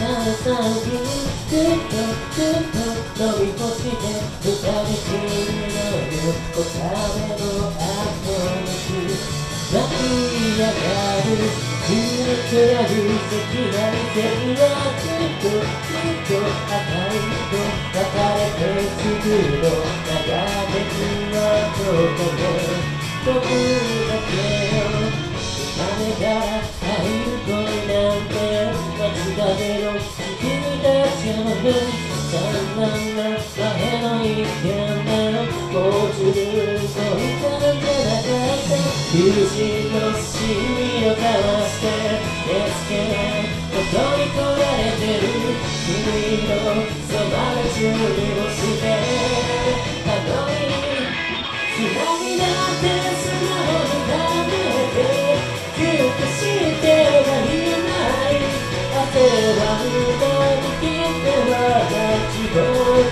さんにずっと飛び越して二人きりの夜おための後の日舞い上がるずっとある赤外線はきっと赤いと別れてすぐの長鉄はどこで僕だけを雨が入る恋なんて夏風の君たちの分散々な前の一見でもう十分恋なんじゃなかった友人のシミを交わして寝つけないことに焦がれてる君のそばで準備をしてたのに砂になって素直にダメでギュッとしてはいない汗は馬に切っては立ちぼう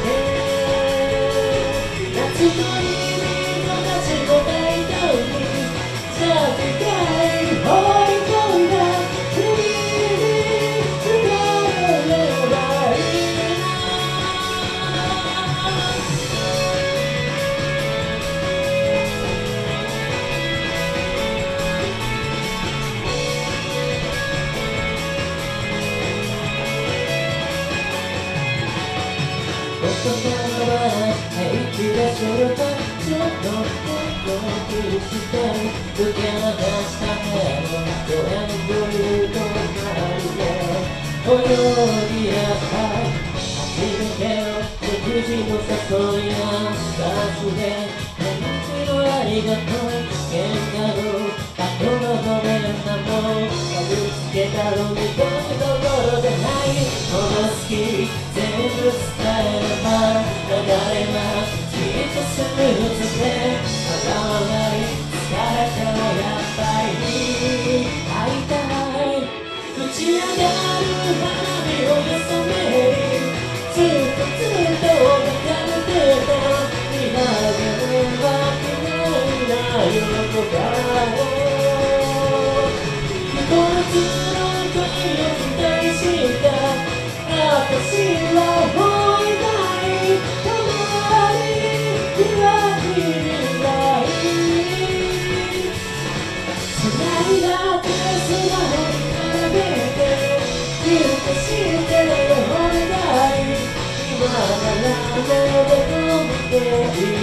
け夏の日々の立ちぼたいとにじゃあ深い放り込んだ海に疲れればいいな大人の笑い平気でそれとちょっと気にして受け流した部屋のドラムブルーの周りで泳ぎ合った初めての食事の誘いやバスで返事のありがとう喧嘩の後のごめんなも傷つけたのにどうどころでないこの好き全部伝えれば流れますきっとスムーズで叶わない疲れたらやっぱり会いたい打ち上がる花火をよそめにずっと抱かれてた見上げるわけないな横顔このつの恋を期待した私はもういない止まりはきりない繋いだ手スマホに並べてギュッとしてお願い今ならもうどこ見ていい